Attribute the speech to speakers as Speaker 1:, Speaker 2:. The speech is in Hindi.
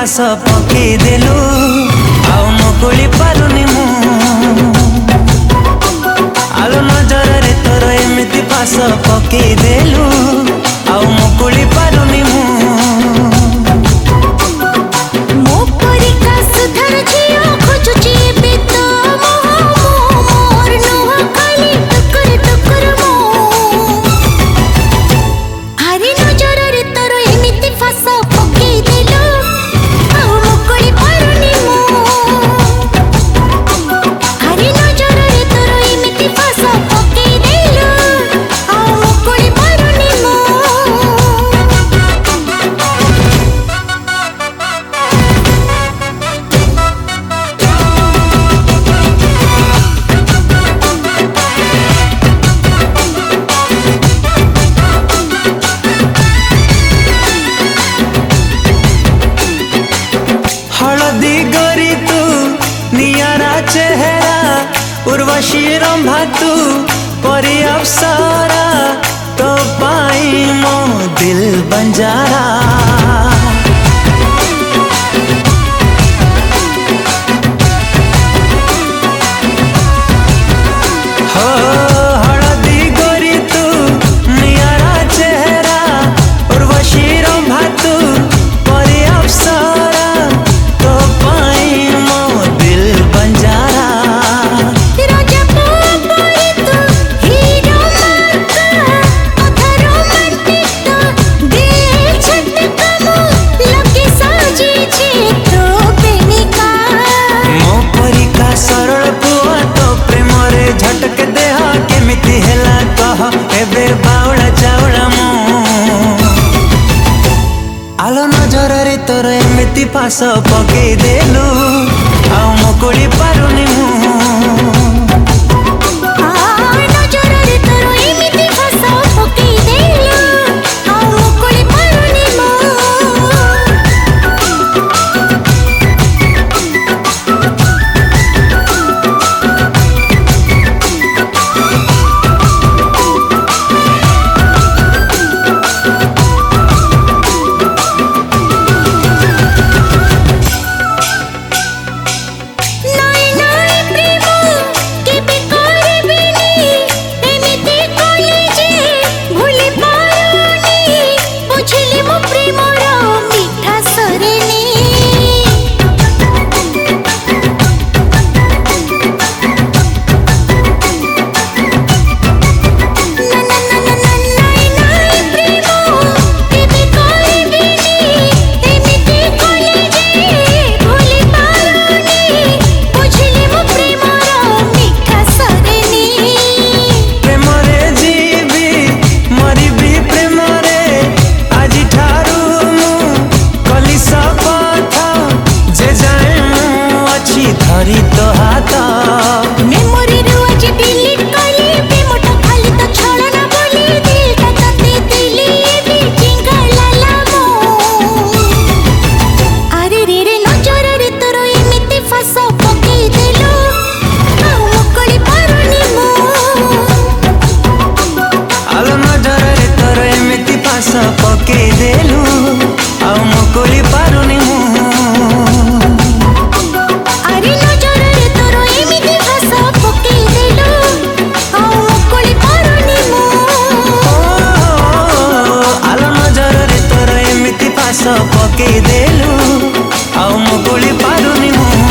Speaker 1: फास पकेई देलु आउ मुकुली पारुनी मु आलो नजर रे तोर एमिति फास पकेई देलु आउ मुकुली पारुनी मु हलदी गोरी तू नियारा चेहरा उर्वशी रंभा तू परी अप्सरा तो पाई मो दिल बंजारा हो हलदी गोरी तू नियारा चेहरा उर्वशी रंभा तू परी अप्सरा आलो नजर रे तोर एमिति फास पकेई देलु आउ मुकुली पारुनी मु धरी तो हाथ मेमोरी रू आज डिलीट कली प्रेमट खाली तो छलना बोली दिल का तते दिली भी जिंगलाला मो अरे रे रे नजर रे तोर एमिति फास पकेई देलु आउ मुकुली पारुनी मु आलो नजर रे तोर एमिति फास पकेई देलु आउ मुकुली पारुनी मु पकेई देलु आउ मुकुली पारुनी मु।